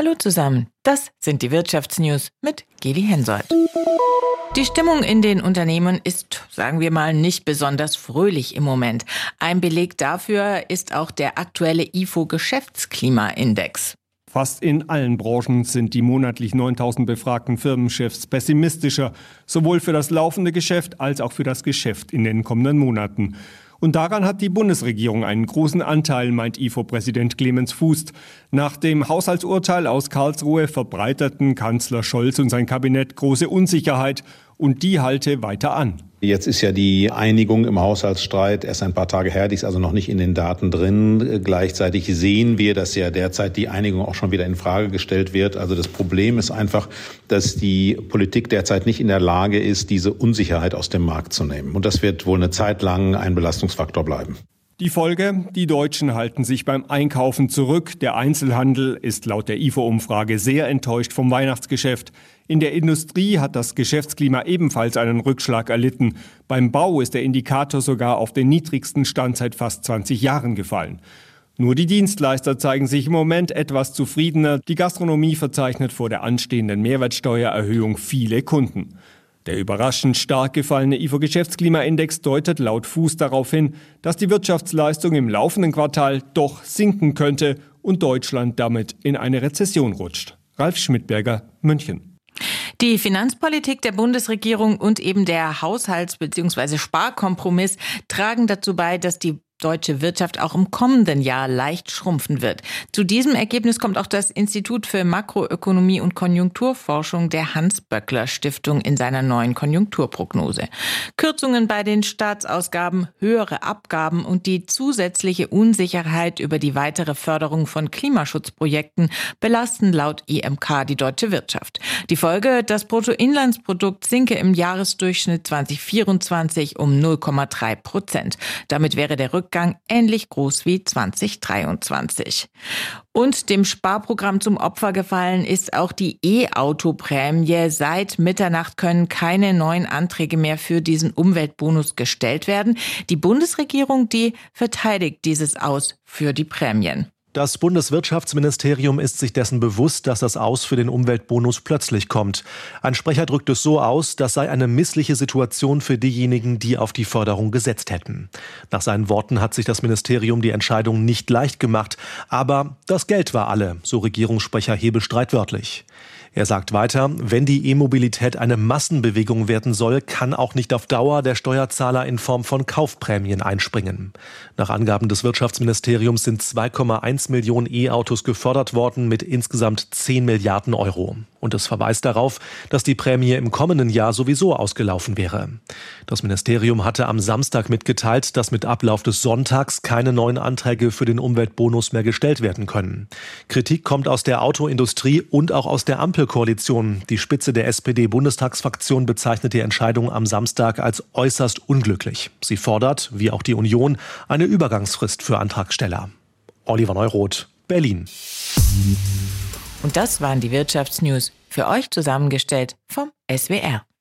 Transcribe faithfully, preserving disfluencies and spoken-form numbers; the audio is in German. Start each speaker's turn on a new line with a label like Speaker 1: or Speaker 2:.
Speaker 1: Hallo zusammen, das sind die Wirtschaftsnews mit Geli Hensoldt. Die Stimmung in den Unternehmen ist, sagen wir mal, nicht besonders fröhlich im Moment. Ein Beleg dafür ist auch der aktuelle I F O-Geschäftsklimaindex.
Speaker 2: Fast in allen Branchen sind die monatlich neuntausend befragten Firmenchefs pessimistischer, sowohl für das laufende Geschäft als auch für das Geschäft in den kommenden Monaten. Und daran hat die Bundesregierung einen großen Anteil, meint I F O-Präsident Clemens Fuß. Nach dem Haushaltsurteil aus Karlsruhe verbreiterten Kanzler Scholz und sein Kabinett große Unsicherheit und die halte weiter an.
Speaker 3: Jetzt ist ja die Einigung im Haushaltsstreit erst ein paar Tage her, die ist also noch nicht in den Daten drin. Gleichzeitig sehen wir, dass ja derzeit die Einigung auch schon wieder in Frage gestellt wird. Also das Problem ist einfach, dass die Politik derzeit nicht in der Lage ist, diese Unsicherheit aus dem Markt zu nehmen. Und das wird wohl eine Zeit lang ein Belastungsfaktor bleiben.
Speaker 2: Die Folge: Die Deutschen halten sich beim Einkaufen zurück. Der Einzelhandel ist laut der I F O-Umfrage sehr enttäuscht vom Weihnachtsgeschäft. In der Industrie hat das Geschäftsklima ebenfalls einen Rückschlag erlitten. Beim Bau ist der Indikator sogar auf den niedrigsten Stand seit fast zwanzig Jahren gefallen. Nur die Dienstleister zeigen sich im Moment etwas zufriedener. Die Gastronomie verzeichnet vor der anstehenden Mehrwertsteuererhöhung viele Kunden. Der überraschend stark gefallene I F O-Geschäftsklimaindex deutet laut Fuß darauf hin, dass die Wirtschaftsleistung im laufenden Quartal doch sinken könnte und Deutschland damit in eine Rezession rutscht. Ralf Schmidberger, München.
Speaker 1: Die Finanzpolitik der Bundesregierung und eben der Haushalts- bzw. Sparkompromiss tragen dazu bei, dass die deutsche Wirtschaft auch im kommenden Jahr leicht schrumpfen wird. Zu diesem Ergebnis kommt auch das Institut für Makroökonomie und Konjunkturforschung der Hans-Böckler-Stiftung in seiner neuen Konjunkturprognose. Kürzungen bei den Staatsausgaben, höhere Abgaben und die zusätzliche Unsicherheit über die weitere Förderung von Klimaschutzprojekten belasten laut I M K die deutsche Wirtschaft. Die Folge: Das Bruttoinlandsprodukt sinke im Jahresdurchschnitt zwanzig vierundzwanzig um null Komma drei Prozent. Damit wäre der Rückgang ähnlich groß wie zwanzig dreiundzwanzig. Und dem Sparprogramm zum Opfer gefallen ist auch die E-Auto-Prämie. Seit Mitternacht können keine neuen Anträge mehr für diesen Umweltbonus gestellt werden. Die Bundesregierung, die verteidigt dieses Aus für die Prämien.
Speaker 4: Das Bundeswirtschaftsministerium ist sich dessen bewusst, dass das Aus für den Umweltbonus plötzlich kommt. Ein Sprecher drückt es so aus, das sei eine missliche Situation für diejenigen, die auf die Förderung gesetzt hätten. Nach seinen Worten hat sich das Ministerium die Entscheidung nicht leicht gemacht. Aber das Geld war alle, so Regierungssprecher Hebestreit wörtlich. Er sagt weiter, wenn die E-Mobilität eine Massenbewegung werden soll, kann auch nicht auf Dauer der Steuerzahler in Form von Kaufprämien einspringen. Nach Angaben des Wirtschaftsministeriums sind zwei Komma eins Millionen E-Autos gefördert worden mit insgesamt zehn Milliarden Euro. Und es verweist darauf, dass die Prämie im kommenden Jahr sowieso ausgelaufen wäre. Das Ministerium hatte am Samstag mitgeteilt, dass mit Ablauf des Sonntags keine neuen Anträge für den Umweltbonus mehr gestellt werden können. Kritik kommt aus der Autoindustrie und auch aus der Ampelkoalition. Die Spitze der S P D-Bundestagsfraktion bezeichnet die Entscheidung am Samstag als äußerst unglücklich. Sie fordert, wie auch die Union, eine Übergangsfrist für Antragsteller. Oliver Neuroth, Berlin.
Speaker 1: Und das waren die Wirtschaftsnews, für euch zusammengestellt vom S W R.